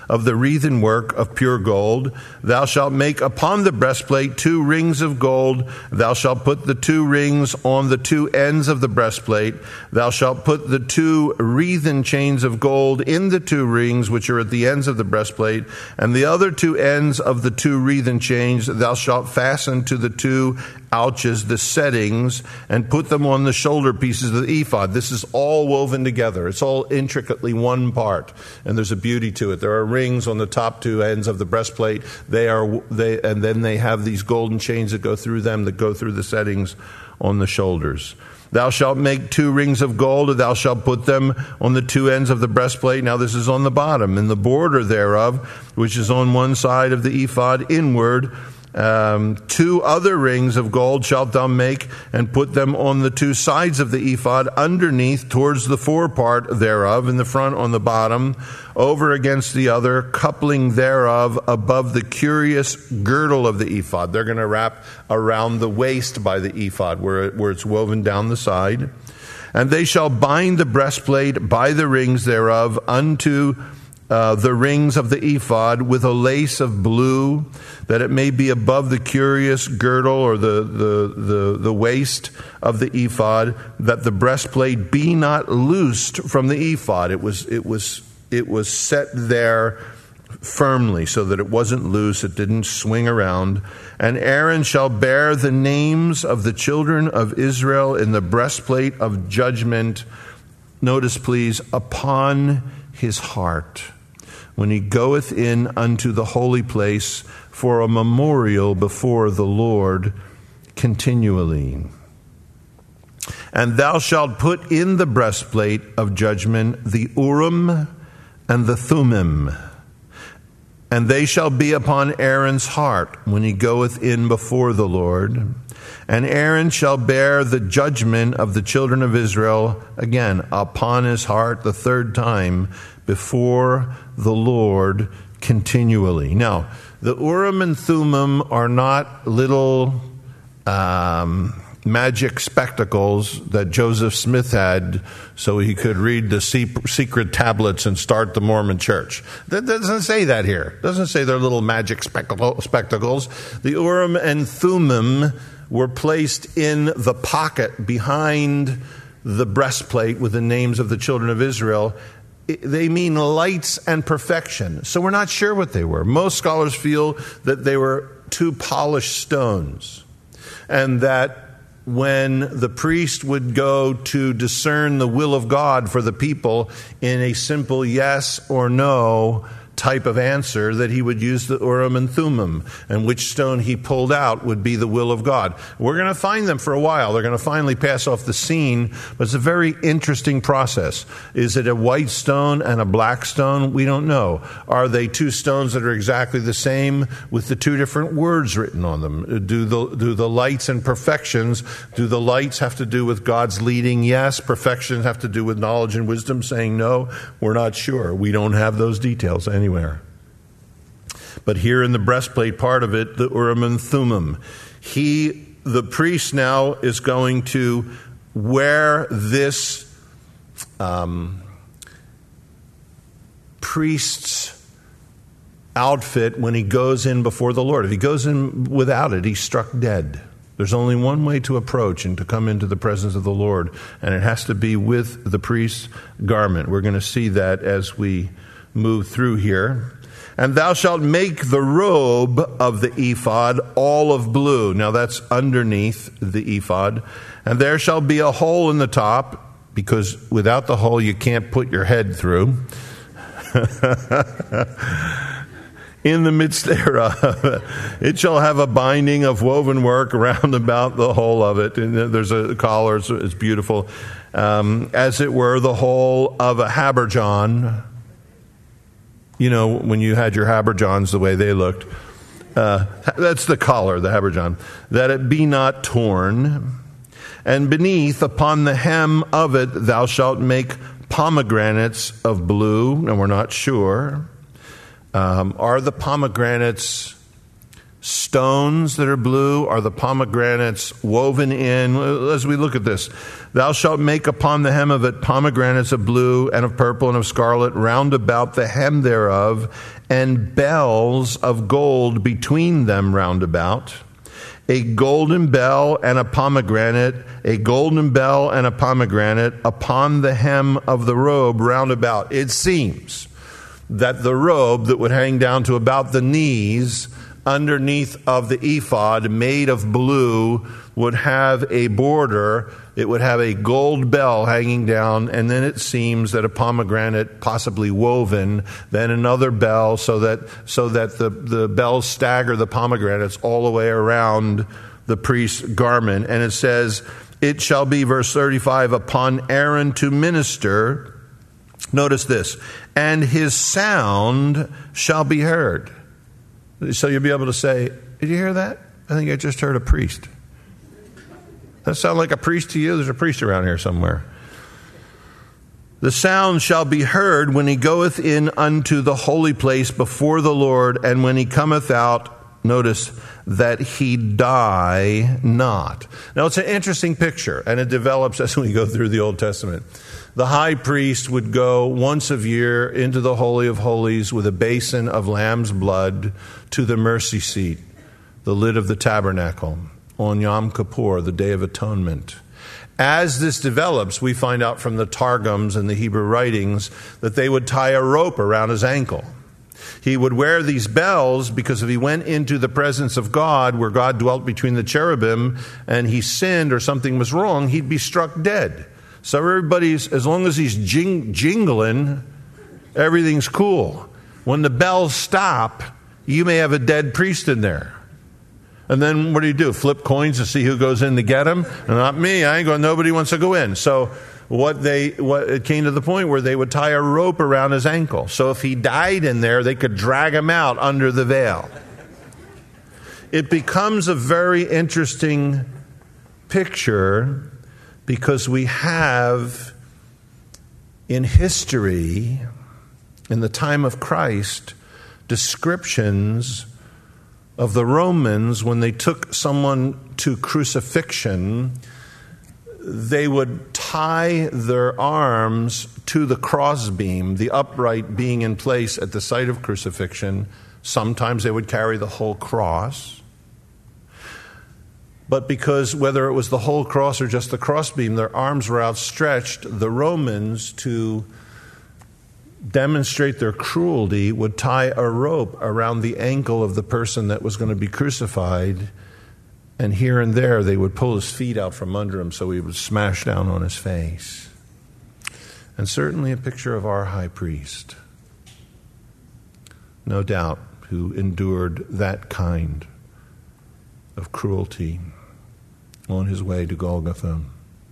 of the wreathen work of pure gold. Thou shalt make upon the breastplate two rings of gold. Thou shalt put the two rings on the two ends of the breastplate. Thou shalt put the two wreathen chains of gold in the two rings which are at the ends of the breastplate, and the other two ends of the two wreathen chains thou shalt fasten to the two ouches, the settings, and put them on the shoulder pieces of the ephod. This is all woven together. It's all intricately one part, and there's a beauty to it. There are rings on the top two ends of the breastplate. They are they, and then they have these golden chains that go through them, that go through the settings on the shoulders. Thou shalt make two rings of gold, and thou shalt put them on the two ends of the breastplate. Now this is on the bottom, and the border thereof, which is on one side of the ephod inward. Um, two other rings of gold shalt thou make, and put them on the two sides of the ephod underneath towards the forepart thereof, in the front on the bottom, over against the other, coupling thereof above the curious girdle of the ephod. They're going to wrap around the waist by the ephod, where, it, where it's woven down the side. And they shall bind the breastplate by the rings thereof unto Uh, the rings of the ephod with a lace of blue, that it may be above the curious girdle or the, the, the, the waist of the ephod, that the breastplate be not loosed from the ephod. It was, it was, it was set there firmly so that it wasn't loose, it didn't swing around. And Aaron shall bear the names of the children of Israel in the breastplate of judgment, notice please, upon his heart, when he goeth in unto the holy place, for a memorial before the Lord continually. And thou shalt put in the breastplate of judgment the Urim and the Thummim, and they shall be upon Aaron's heart when he goeth in before the Lord. And Aaron shall bear the judgment of the children of Israel, again, upon his heart the third time, before the Lord continually. Now, the Urim and Thummim are not little um, magic spectacles that Joseph Smith had so he could read the secret tablets and start the Mormon church. That doesn't say that here. It doesn't say they're little magic spectacles. The Urim and Thummim were placed in the pocket behind the breastplate with the names of the children of Israel. They mean lights and perfection. So we're not sure what they were. Most scholars feel that they were two polished stones, and that when the priest would go to discern the will of God for the people in a simple yes or no type of answer, that he would use the Urim and Thummim, and which stone he pulled out would be the will of God. We're going to find them for a while. They're going to finally pass off the scene, but it's a very interesting process. Is it a white stone and a black stone? We don't know. Are they two stones that are exactly the same with the two different words written on them? Do the, do the lights and perfections, do the lights have to do with God's leading? Yes. Perfections have to do with knowledge and wisdom, saying no. We're not sure. We don't have those details anyway. But here in the breastplate part of it, the Urim and Thummim, he, the priest now is going to wear this um, priest's outfit when he goes in before the Lord. If he goes in without it, he's struck dead. There's only one way to approach and to come into the presence of the Lord, and it has to be with the priest's garment. We're going to see that as we move through here. And thou shalt make the robe of the ephod all of blue. Now that's underneath the ephod. And there shall be a hole in the top, because without the hole you can't put your head through. In the midst thereof, it shall have a binding of woven work round about the whole of it. And there's a collar, it's, it's beautiful. Um, as it were, the whole of a habergeon. You know, when you had your habergeons, the way they looked. Uh, that's the collar, the habergeon. That it be not torn. And beneath, upon the hem of it, thou shalt make pomegranates of blue. And we're not sure. Um, are the pomegranates stones that are blue are the pomegranates woven in. As we look at this, thou shalt make upon the hem of it pomegranates of blue and of purple and of scarlet round about the hem thereof, and bells of gold between them round about. A golden bell and a pomegranate, a golden bell and a pomegranate upon the hem of the robe round about. It seems that the robe that would hang down to about the knees underneath of the ephod, made of blue, would have a border. It would have a gold bell hanging down, and then it seems that a pomegranate, possibly woven, then another bell, so that so that the, the bells stagger the pomegranates all the way around the priest's garment. And it says, it shall be, verse thirty-five, upon Aaron to minister. Notice this, and his sound shall be heard. So you'll be able to say, did you hear that? I think I just heard a priest. That sound like a priest to you? There's a priest around here somewhere. The sound shall be heard when he goeth in unto the holy place before the Lord, and when he cometh out, notice, that he die not. Now it's an interesting picture, and it develops as we go through the Old Testament. The high priest would go once a year into the Holy of Holies with a basin of lamb's blood to the mercy seat, the lid of the tabernacle, on Yom Kippur, the Day of Atonement. As this develops, we find out from the Targums and the Hebrew writings that they would tie a rope around his ankle. He would wear these bells because if he went into the presence of God, where God dwelt between the cherubim, and he sinned or something was wrong, he'd be struck dead. So everybody's, as long as he's jing, jingling, everything's cool. When the bells stop, you may have a dead priest in there. And then what do you do? Flip coins to see who goes in to get him? Not me. I ain't going. Nobody wants to go in. So what they what it came to the point where they would tie a rope around his ankle. So if he died in there, they could drag him out under the veil. It becomes a very interesting picture because we have in history, in the time of Christ, descriptions of the Romans when they took someone to crucifixion. They would tie their arms to the crossbeam, the upright being in place at the site of crucifixion. Sometimes they would carry the whole cross. But because whether it was the whole cross or just the crossbeam, their arms were outstretched, the Romans, to demonstrate their cruelty, would tie a rope around the ankle of the person that was going to be crucified, and here and there they would pull his feet out from under him so he would smash down on his face. And certainly a picture of our high priest, no doubt, who endured that kind of cruelty on his way to Golgotha.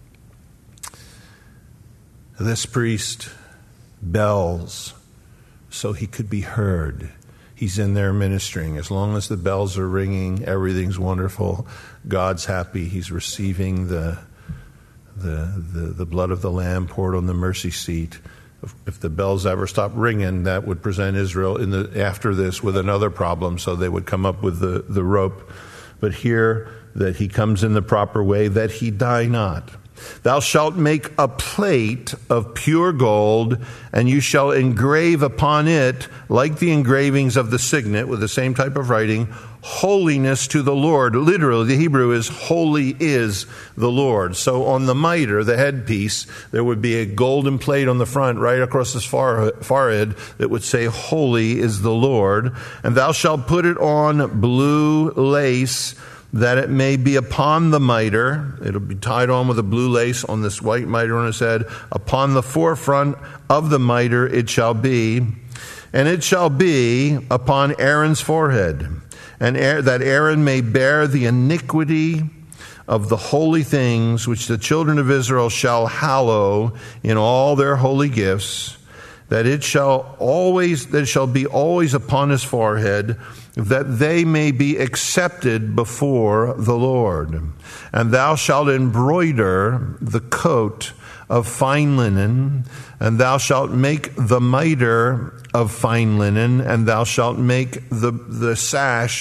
This priest bells so he could be heard. He's in there ministering. As long as the bells are ringing, everything's wonderful. God's happy. He's receiving the the the, the blood of the Lamb poured on the mercy seat. If, if the bells ever stopped ringing, that would present Israel in the after this with another problem. So they would come up with the, the rope. But here, that he comes in the proper way, that he die not. Thou shalt make a plate of pure gold, and you shall engrave upon it, like the engravings of the signet, with the same type of writing, holiness to the Lord. Literally, the Hebrew is holy is the Lord. So on the mitre, the headpiece, there would be a golden plate on the front, right across his forehead, that would say, holy is the Lord. And thou shalt put it on blue lace, that it may be upon the mitre. It'll be tied on with a blue lace on this white mitre on his head. Upon the forefront of the mitre it shall be. And it shall be upon Aaron's forehead. And that Aaron may bear the iniquity of the holy things which the children of Israel shall hallow in all their holy gifts. That it shall always, that it shall be always upon his forehead, that they may be accepted before the Lord. And thou shalt embroider the coat of fine linen, and thou shalt make the mitre of fine linen, and thou shalt make the, the sash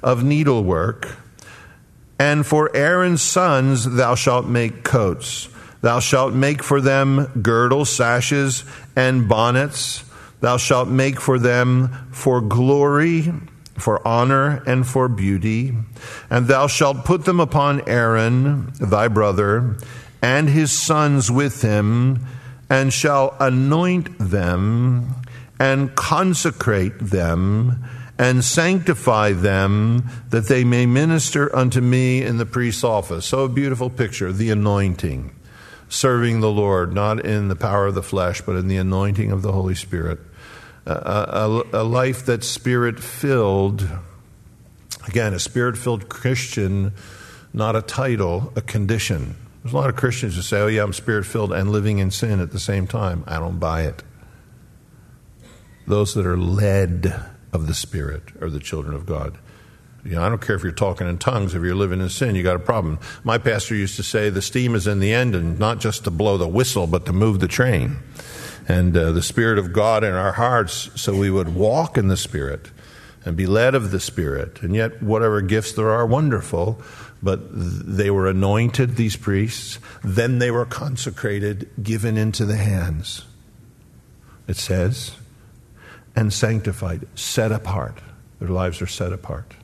of needlework. And for Aaron's sons thou shalt make coats. Thou shalt make for them girdles, sashes, and bonnets. Thou shalt make for them for glory, for honor, and for beauty. And thou shalt put them upon Aaron, thy brother, and his sons with him, and shall anoint them, and consecrate them, and sanctify them, that they may minister unto me in the priest's office. So a beautiful picture, the anointing. Serving the Lord, not in the power of the flesh, but in the anointing of the Holy Spirit. A, a, a life that's spirit-filled. Again, a spirit-filled Christian, not a title, a condition. There's a lot of Christians who say, oh yeah, I'm spirit-filled and living in sin at the same time. I don't buy it. Those that are led of the Spirit are the children of God. You know, I don't care if you're talking in tongues. If you're living in sin, you got a problem. My pastor used to say the steam is in the engine, not just to blow the whistle, but to move the train. And uh, the Spirit of God in our hearts, so we would walk in the Spirit and be led of the Spirit. And yet, whatever gifts there are, wonderful. But they were anointed, these priests. Then they were consecrated, given into the hands. It says, and sanctified, set apart. Their lives are set apart.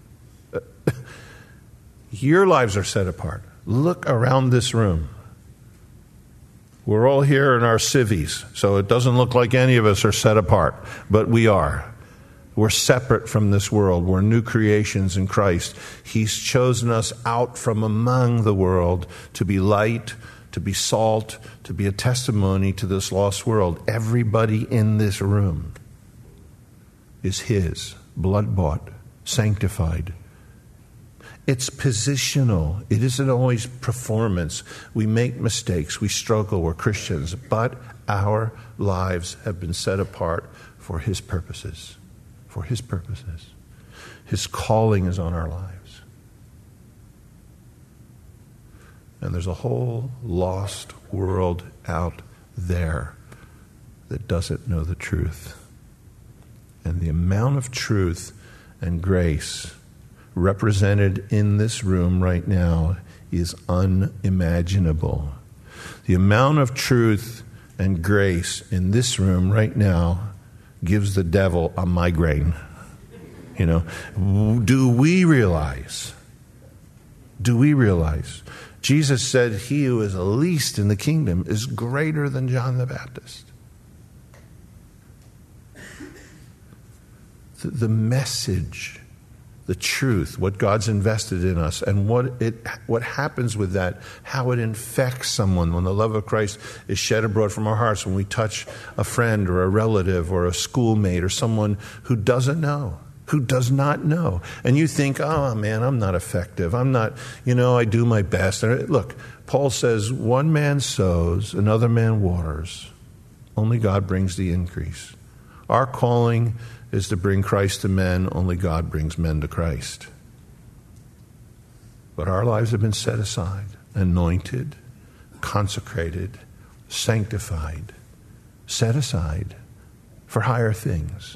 Your lives are set apart. Look around this room. We're all here in our civvies, so it doesn't look like any of us are set apart, but we are. We're separate from this world. We're new creations in Christ. He's chosen us out from among the world to be light, to be salt, to be a testimony to this lost world. Everybody in this room is His, blood-bought, sanctified. It's positional. It isn't always performance. We make mistakes. We struggle. We're Christians. But our lives have been set apart for His purposes. For His purposes. His calling is on our lives. And there's a whole lost world out there that doesn't know the truth. And the amount of truth and grace represented in this room right now is unimaginable. The amount of truth and grace in this room right now gives the devil a migraine. You know, do we realize? Do we realize? Jesus said, he who is least in the kingdom is greater than John the Baptist. The, the message, the truth, what God's invested in us, and what it what happens with that, how it infects someone when the love of Christ is shed abroad from our hearts, when we touch a friend or a relative or a schoolmate or someone who doesn't know, who does not know. And you think, oh man, I'm not effective. I'm not, you know, I do my best. And look, Paul says, one man sows, another man waters. Only God brings the increase. Our calling is to bring Christ to men. Only God brings men to Christ. But our lives have been set aside, anointed, consecrated, sanctified, set aside for higher things.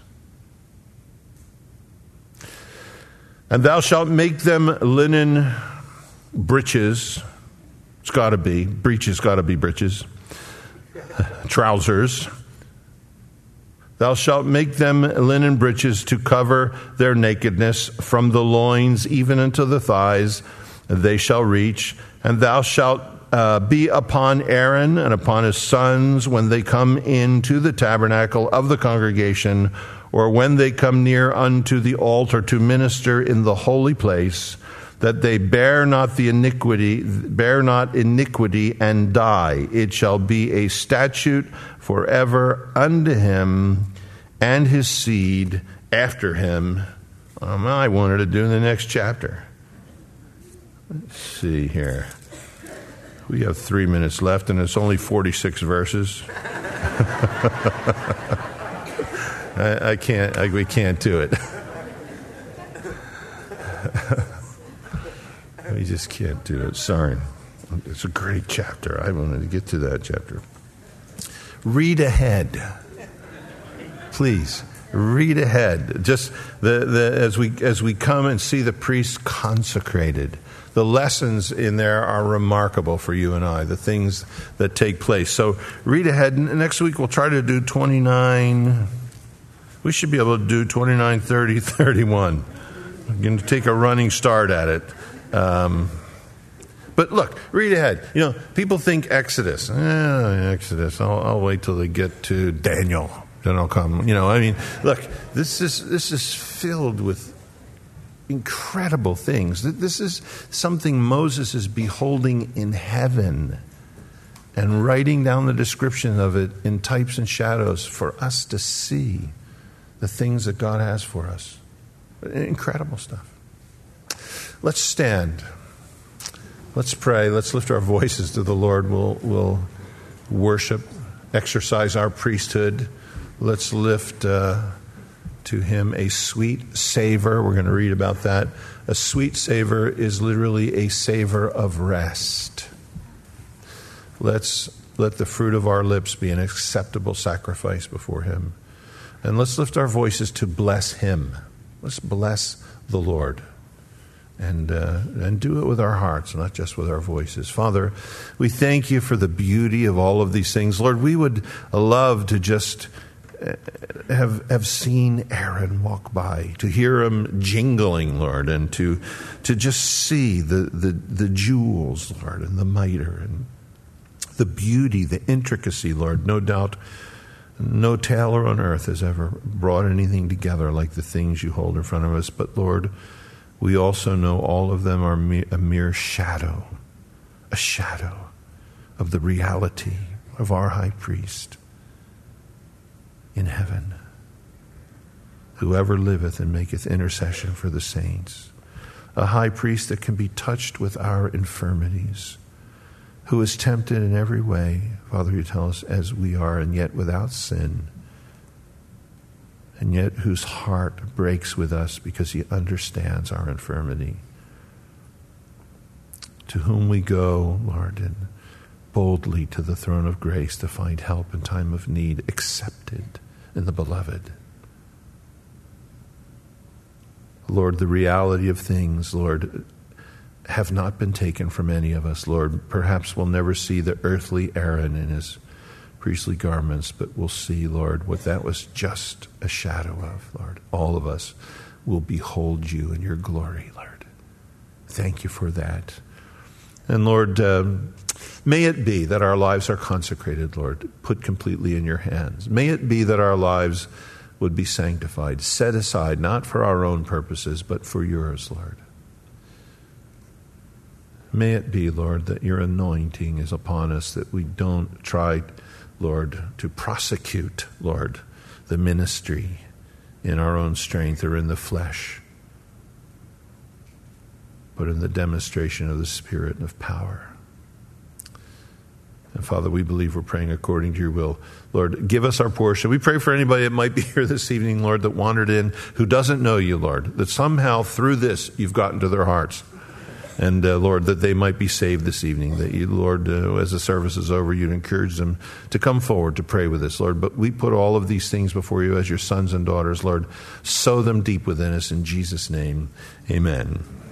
And thou shalt make them linen breeches. It's got to be. Breeches got to be breeches. Trousers. Thou shalt make them linen breeches to cover their nakedness from the loins even unto the thighs. They shall reach. And thou shalt uh, be upon Aaron and upon his sons when they come into the tabernacle of the congregation, or when they come near unto the altar to minister in the holy place, that they bear not the iniquity, bear not iniquity and die. It shall be a statute forever unto him and his seed after him. Um, I wanted to do in the next chapter. Let's see here. We have three minutes left, and it's only forty-six verses. I, I can't. I, we can't do it. We just can't do it. Sorry. It's a great chapter. I wanted to get to that chapter. Read ahead. Please, Read ahead. Just the, the as we as we come and see the priests consecrated. The lessons in there are remarkable for you and I, the things that take place. So read ahead. Next week we'll try to do twenty-nine. We should be able to do twenty-nine, thirty, thirty-one. We're going to take a running start at it. Um, but look, read ahead. You know, people think Exodus. Eh, Exodus. I'll, I'll wait till they get to Daniel. Then I'll come. You know, I mean, look, this is this is filled with incredible things. This is something Moses is beholding in heaven and writing down the description of it in types and shadows for us to see the things that God has for us. Incredible stuff. Let's stand. Let's pray. Let's lift our voices to the Lord. We'll, we'll worship, exercise our priesthood. Let's lift uh, to him a sweet savor. We're going to read about that. A sweet savor is literally a savor of rest. Let's let the fruit of our lips be an acceptable sacrifice before him. And let's lift our voices to bless him. Let's bless the Lord. And uh, and do it with our hearts, not just with our voices. Father, we thank you for the beauty of all of these things. Lord, we would love to just have have seen Aaron walk by, to hear him jingling, Lord, and to to just see the, the, the jewels, Lord, and the mitre, and the beauty, the intricacy, Lord. No doubt no tailor on earth has ever brought anything together like the things you hold in front of us. But, Lord, we also know all of them are me- a mere shadow, a shadow of the reality of our high priest in heaven, whoever liveth and maketh intercession for the saints, a high priest that can be touched with our infirmities, who is tempted in every way, Father, you tell us, as we are, and yet without sin, and yet whose heart breaks with us because he understands our infirmity. To whom we go, Lord, and boldly to the throne of grace to find help in time of need, accepted in the beloved. Lord, the reality of things, Lord, have not been taken from any of us, Lord. Perhaps we'll never see the earthly Aaron in his priestly garments, but we'll see, Lord, what that was just a shadow of, Lord. All of us will behold you in your glory, Lord. Thank you for that. And Lord, um, may it be that our lives are consecrated, Lord, put completely in your hands. May it be that our lives would be sanctified, set aside, not for our own purposes, but for yours, Lord. May it be, Lord, that your anointing is upon us, that we don't try, Lord, to prosecute, Lord, the ministry in our own strength or in the flesh, but in the demonstration of the Spirit and of power. And Father, we believe we're praying according to your will. Lord, give us our portion. We pray for anybody that might be here this evening, Lord, that wandered in, who doesn't know you, Lord, that somehow through this you've gotten to their hearts. And, uh, Lord, that they might be saved this evening, that you, Lord, uh, as the service is over, you'd encourage them to come forward to pray with us, Lord. But we put all of these things before you as your sons and daughters, Lord. Sow them deep within us in Jesus' name. Amen.